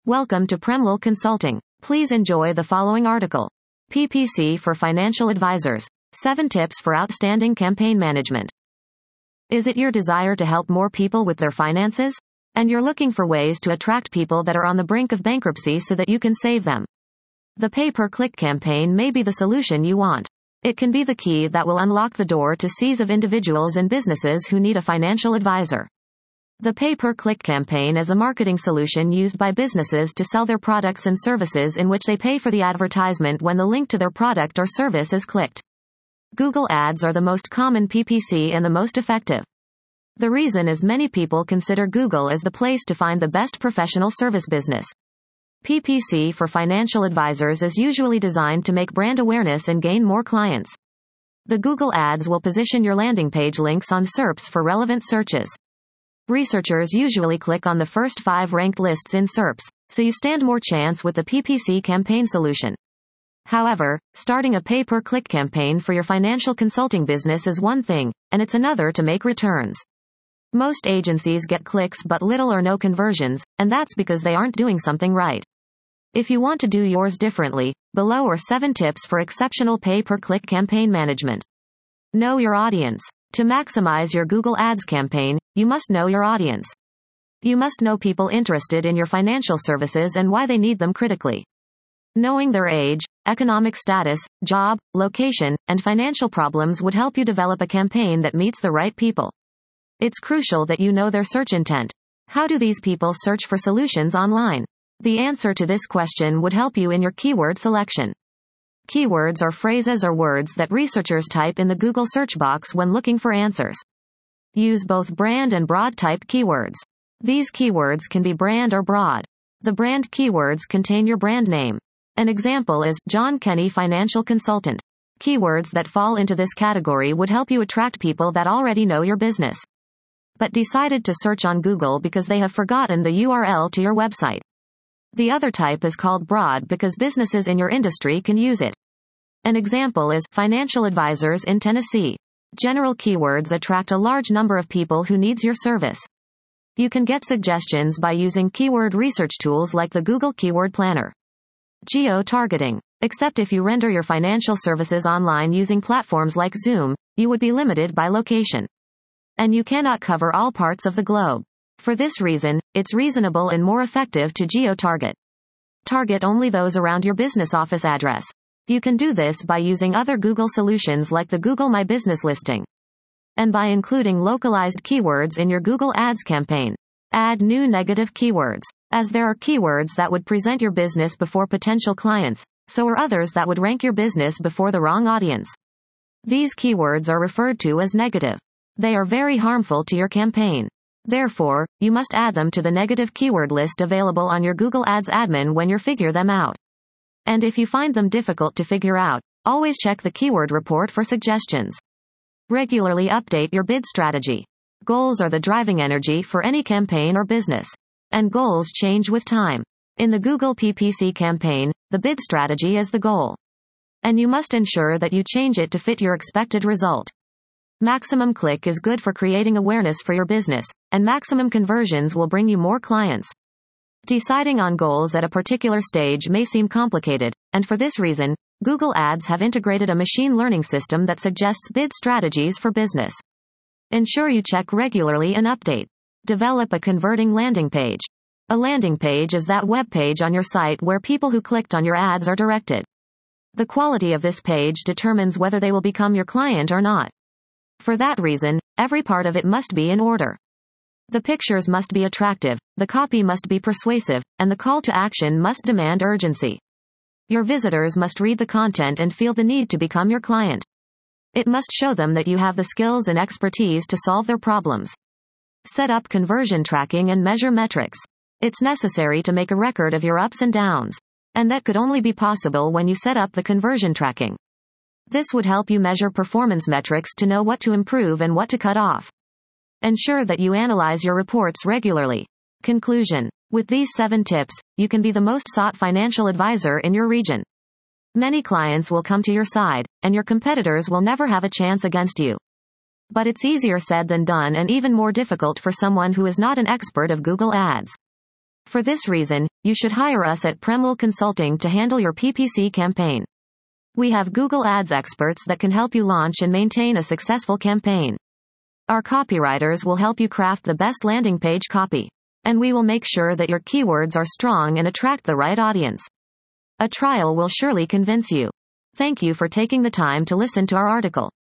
Welcome to Premlal Consulting. Please enjoy the following article. PPC for Financial Advisors. 7 Tips for Outstanding Campaign Management. Is it your desire to help more people with their finances? And you're looking for ways to attract people that are on the brink of bankruptcy so that you can save them? The pay-per-click campaign may be the solution you want. It can be the key that will unlock the door to seas of individuals and businesses who need a financial advisor. The pay-per-click campaign is a marketing solution used by businesses to sell their products and services in which they pay for the advertisement when the link to their product or service is clicked. Google Ads are the most common PPC and the most effective. The reason is many people consider Google as the place to find the best professional service business. PPC for financial advisors is usually designed to make brand awareness and gain more clients. The Google Ads will position your landing page links on SERPs for relevant searches. Researchers usually click on the first 5 ranked lists in SERPs, so you stand more chance with the PPC campaign solution. However, starting a pay-per-click campaign for your financial consulting business is one thing, and it's another to make returns. Most agencies get clicks but little or no conversions, and that's because they aren't doing something right. If you want to do yours differently, below are 7 tips for exceptional pay-per-click campaign management. Know your audience. To maximize your Google Ads campaign, you must know your audience. You must know people interested in your financial services and why they need them critically. Knowing their age, economic status, job, location, and financial problems would help you develop a campaign that meets the right people. It's crucial that you know their search intent. How do these people search for solutions online? The answer to this question would help you in your keyword selection. Keywords are phrases or words that researchers type in the Google search box when looking for answers. Use both brand and broad type keywords. These keywords can be brand or broad. The brand keywords contain your brand name. An example is John Kenny Financial Consultant. Keywords that fall into this category would help you attract people that already know your business, but decided to search on Google because they have forgotten the URL to your website. The other type is called broad because businesses in your industry can use it. An example is financial advisors in Tennessee. General keywords attract a large number of people who needs your service. You can get suggestions by using keyword research tools like the Google Keyword Planner. Geo-targeting. Except if you render your financial services online using platforms like Zoom, you would be limited by location. And you cannot cover all parts of the globe. For this reason, it's reasonable and more effective to geo-target. Target only those around your business office address. You can do this by using other Google solutions like the Google My Business listing. And by including localized keywords in your Google Ads campaign. Add new negative keywords. As there are keywords that would present your business before potential clients, so are others that would rank your business before the wrong audience. These keywords are referred to as negative. They are very harmful to your campaign. Therefore, you must add them to the negative keyword list available on your Google Ads admin when you figure them out. And if you find them difficult to figure out, always check the keyword report for suggestions. Regularly update your bid strategy. Goals are the driving energy for any campaign or business. And goals change with time. In the Google PPC campaign, the bid strategy is the goal. And you must ensure that you change it to fit your expected result. Maximum click is good for creating awareness for your business, and maximum conversions will bring you more clients. Deciding on goals at a particular stage may seem complicated, and for this reason, Google Ads have integrated a machine learning system that suggests bid strategies for business. Ensure you check regularly and update. Develop a converting landing page. A landing page is that web page on your site where people who clicked on your ads are directed. The quality of this page determines whether they will become your client or not. For that reason, every part of it must be in order. The pictures must be attractive, the copy must be persuasive, and the call to action must demand urgency. Your visitors must read the content and feel the need to become your client. It must show them that you have the skills and expertise to solve their problems. Set up conversion tracking and measure metrics. It's necessary to make a record of your ups and downs. And that could only be possible when you set up the conversion tracking. This would help you measure performance metrics to know what to improve and what to cut off. Ensure that you analyze your reports regularly. Conclusion. With these 7 tips, you can be the most sought financial advisor in your region. Many clients will come to your side, and your competitors will never have a chance against you. But it's easier said than done and even more difficult for someone who is not an expert of Google Ads. For this reason, you should hire us at Premul Consulting to handle your PPC campaign. We have Google Ads experts that can help you launch and maintain a successful campaign. Our copywriters will help you craft the best landing page copy. And we will make sure that your keywords are strong and attract the right audience. A trial will surely convince you. Thank you for taking the time to listen to our article.